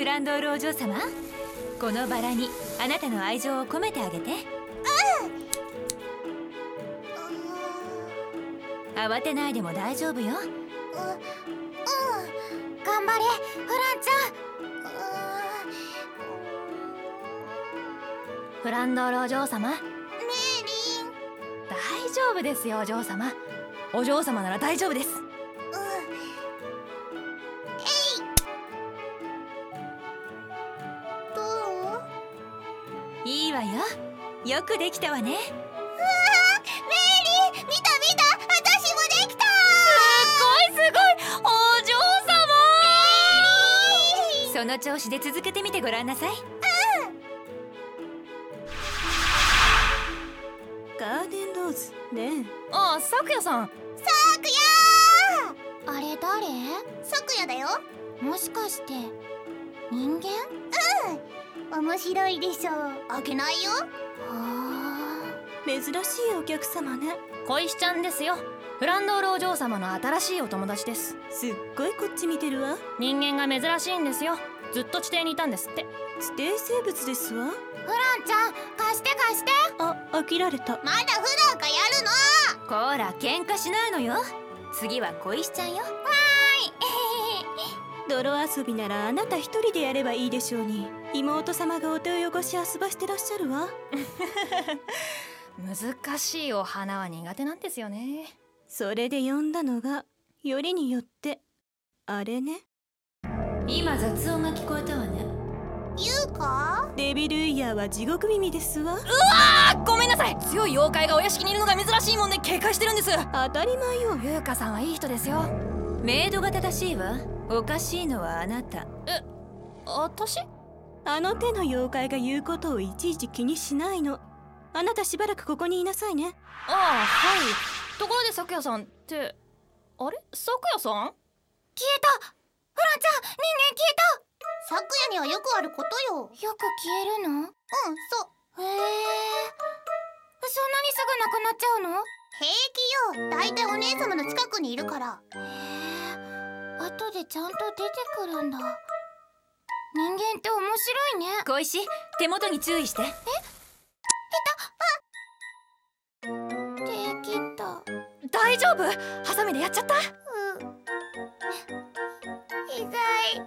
ランドールお嬢様、このバラにあなたの愛情を込めてあげて。慌てないでも大丈夫よ。 頑張れフランちゃん。 フランドールお嬢様。 メリン。 大丈夫ですよお嬢様。お嬢様なら大丈夫です。 どう？ いいわよ。よくできたわね。 メリー、見た私もできた。 すごいお嬢様。その調子で続けてみてごらんなさい。ガーデンローズね。ああ、咲夜さん。 あれ誰？咲夜だよ。もしかして人間？面白いでしょ。あげないよ。 珍しいお客様ね。小石ちゃんですよ。フランドールお嬢様の新しいお友達です。すっごいこっち見てるわ。人間が珍しいんですよ。ずっと地底にいたんですって。地底生物ですわ。 フランちゃん、貸して。 飽きられた。 まだ普段からやるの。 こら、喧嘩しないのよ。次は小石ちゃんよ。泥遊びならあなた一人でやればいいでしょうに。妹様がお手を汚し遊ばしてらっしゃるわ。難しいお花は苦手なんですよね。それで呼んだのがよりによってあれね。今雑音が聞こえたわね。 言うか？ デビルイヤーは地獄耳ですわ。 ごめんなさい。強い妖怪がお屋敷にいるのが珍しいもんで警戒してるんです。 当たり前よ。 優香さんはいい人ですよ。 メイドが正しいわ。おかしいのはあなた。 私？ あの手の妖怪が言うことをいちいち気にしないの。あなたしばらくここにいなさいね。 ああ、はい。ところで咲夜さんってあれ？咲夜さん？ 消えた。フランちゃん、人間消えた。咲夜にはよくあることよ。よく消えるの？そう。そんなにすぐなくなっちゃうの？平気よ。だいたいお姉様の近くにいるから。後でちゃんと出てくるんだ。人間って面白いね。 小石、手元に注意して。 できた。 大丈夫？ハサミでやっちゃった？ 意外。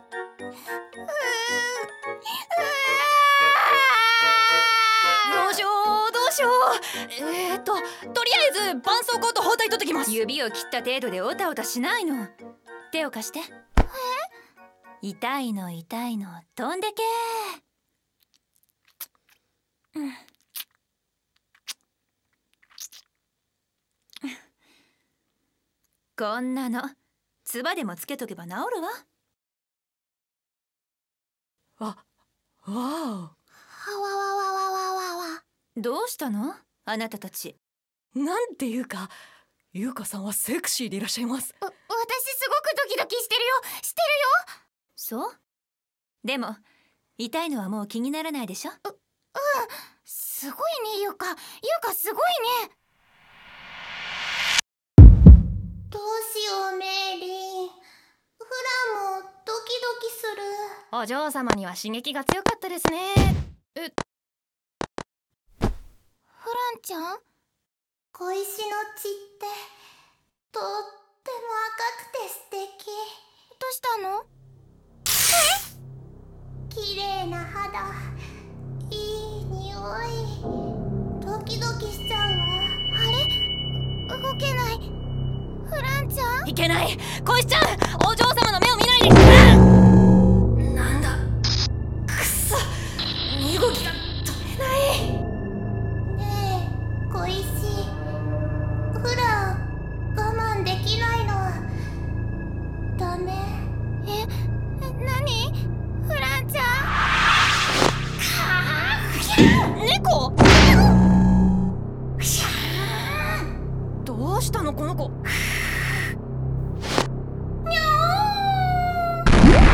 どうしよう。とりあえず絆創膏と包帯取ってきます。 指を切った程度でオタオタしないの。手を貸して。痛いの飛んでけ。こんなの唾でもつけとけば治るわ。 わお。 はわわわわわわ。 どうしたのあなたたち。 なんていうか、優香さんはセクシーでいらっしゃいます。 私すごくドキドキしてるよ。知ってるよ。 そう？でも痛いのはもう気にならないでしょ。 すごいね、優香すごいね。どうしよう、メイリン。フラもドキドキする。 お嬢様には刺激が強かったですね。 フランちゃん？小石の血ってとっても赤くて素敵。どうしたの？綺麗な肌、いい匂い。ドキドキしちゃうわ。あれ？動けない。フランちゃん？ いけない。小石ちゃん、お嬢様の目を見ないで。なんだ、くそ、身動きが取れない。 ねえ、小石。フラン、我慢できないの。ダメ。何？フランちゃん？ 猫？どうしたのこの子。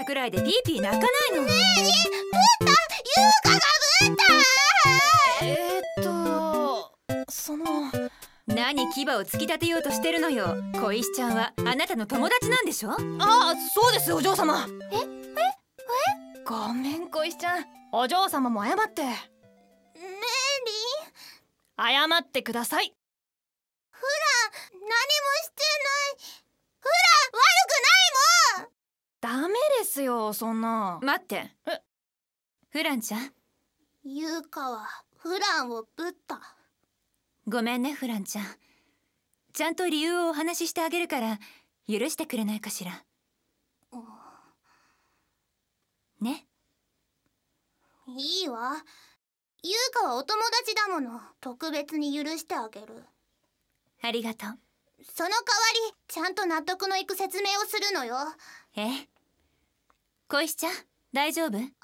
たくらいでピーピー泣かないの。 ねえ、ぶった、優香がぶった。 何牙を突き立てようとしてるのよ。小石ちゃんはあなたの友達なんでしょ。 ああ、そうですお嬢様。ごめん小石ちゃん、お嬢様も謝って。 メリー、 謝ってください。 何もしてない。フラン悪くないもん。 ダメですよそんな。 待って。フランちゃん。 優香はフランをぶった。 ごめんねフランちゃん。ちゃんと理由をお話ししてあげるから許してくれないかしら。ね。 いいわ。優香はお友達だもの。特別に許してあげる。 ありがとう。 その代わりちゃんと納得のいく説明をするのよ。 小石ちゃん大丈夫？ ちょっ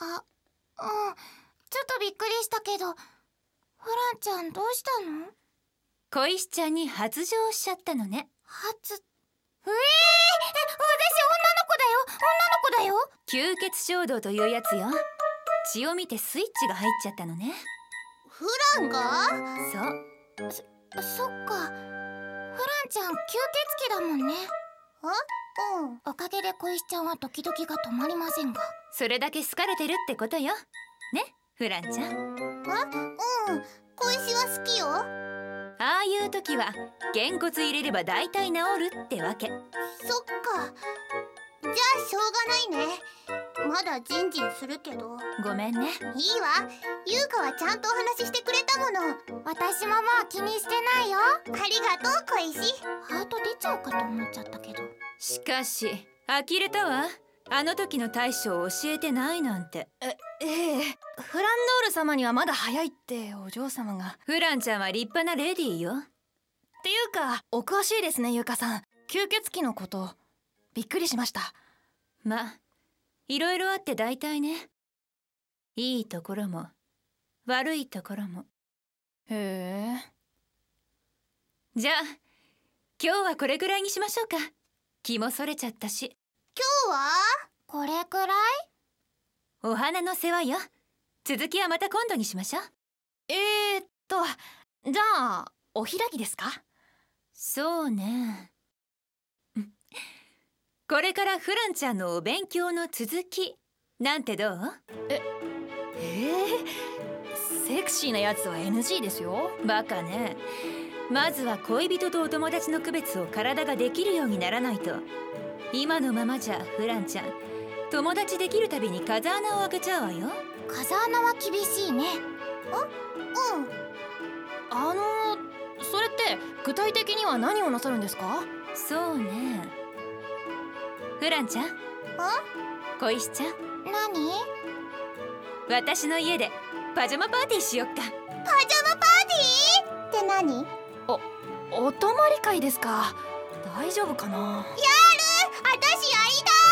とびっくりしたけど、フランちゃんどうしたの？ 小石ちゃんに発情しちゃったのね。 私女の子だよ。 吸血衝動というやつよ。血を見てスイッチが入っちゃったのね。 フランが？ そう。 そっか。フランちゃん吸血鬼だもんね。おかげで小石ちゃんはドキドキが止まりませんが。 それだけ好かれてるってことよ。ね、フランちゃん。 小石は好きよ。 ああいう時はげんこつ入れれば大体治るってわけ。 そっか。じゃあしょうがないね。まだジンジンするけど。 ごめんね。 いいわ。優香はちゃんとお話ししてくれたもの。私ももう気にしてないよ。ありがとう小石。ハート出ちゃうかと思っちゃったけど。 しかし呆れたわ。あの時の対処を教えてないなんて。 フランドール様にはまだ早いってお嬢様が。 フランちゃんは立派なレディーよ。 っていうかお詳しいですね優香さん。吸血鬼のことびっくりしました。 まあいろいろあって大体ね。いいところも悪いところも。 へえ。 じゃあ今日はこれぐらいにしましょうか。気もそれちゃったし。 今日はこれくらい？ お花の世話よ。続きはまた今度にしましょう。 じゃあお開きですか？ そうね。これからフランちゃんのお勉強の続きなんてどう？ セクシーなやつは NG ですよ。 バカね。まずは恋人とお友達の区別を体ができるようにならないと。今のままじゃフランちゃん友達できるたびに風穴を開けちゃうわよ。 風穴は厳しいね。 それって具体的には何をなさるんですか？ そうね。フランちゃん、小石ちゃん、 何？ 私の家でパジャマパーティーしよっか。 パジャマパーティーって何？ お泊まり会ですか？大丈夫かな？ やる！私や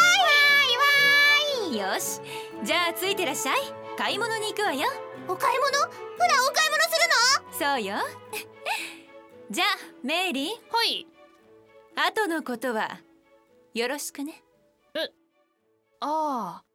りたい！ よし、じゃあついてらっしゃい。買い物に行くわよ。 お買い物？フランお買い物するの？ そうよ。じゃあメイリー。 はい。 後のことはよろしくね。 はい。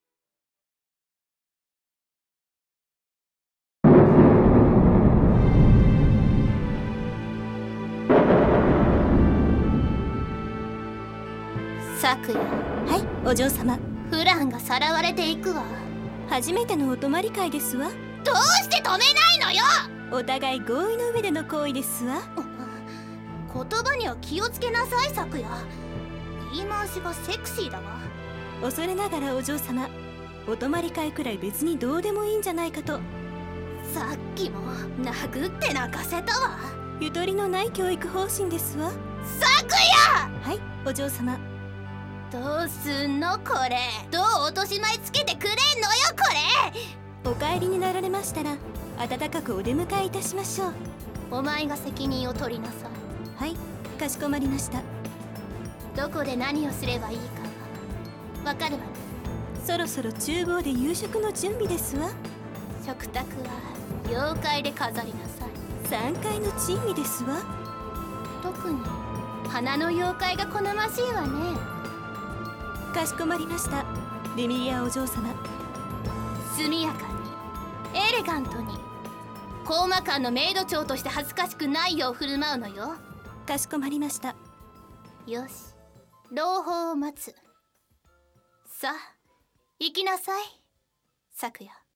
昨夜、 はいお嬢様。 フランがさらわれていくわ。 初めてのお泊まり会ですわ。 どうして止めないのよ！ お互い合意の上での行為ですわ。 言葉には気をつけなさい昨夜。言い回しがセクシーだわ。 恐れながらお嬢様、お泊まり会くらい別にどうでもいいんじゃないかと。 さっきも殴って泣かせたわ。 ゆとりのない教育方針ですわ。 昨夜！ はいお嬢様。 どうすんのこれ。どう落とし前つけてくれんのよこれ。 お帰りになられましたら温かくお出迎えいたしましょう。 お前が責任を取りなさい。 はい、かしこまりました。 どこで何をすればいいかわかるわね。 そろそろ厨房で夕食の準備ですわ。 食卓は妖怪で飾りなさい。 3階の珍味ですわ。 特に花の妖怪が好ましいわね。 かしこまりました、ルミリアお嬢様。 速やかにエレガントに、高魔館のメイド長として恥ずかしくないよう振る舞うのよ。 かしこまりました。 よし、朗報を待つ。さあ行きなさい、咲夜。